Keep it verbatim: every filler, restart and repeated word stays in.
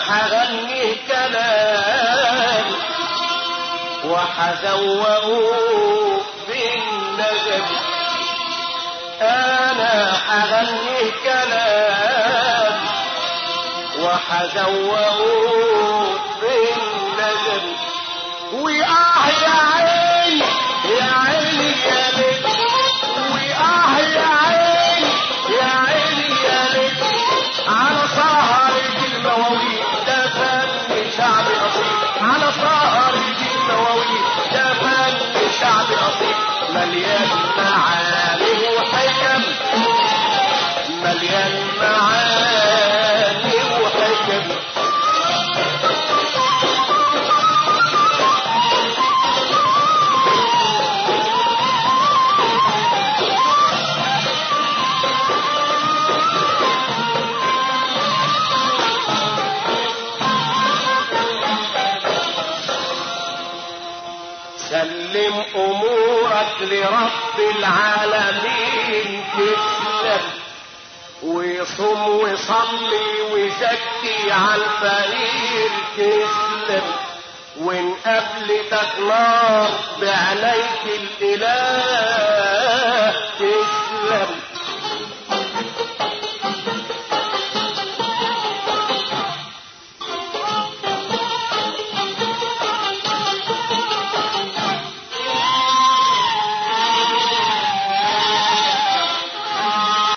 حغني كلام وحزوقه بالنجم، انا حغني كلام وحزوقه بالنجم. وآه يا عيني يا عيني يا ليل، وآه يا عيني يا عيني يا ليل على سهرة المواويل، ده فن شعب أصيل، على سهرة المواويل، ده فن شعب أصيل، مليان معاني وحكم، مليان معاني وحكم. سلم امورك لرب العالمين تسلم، وصم وصلي وزكي على الفقير تسلم، وان قابلتك نار بعينيك الاله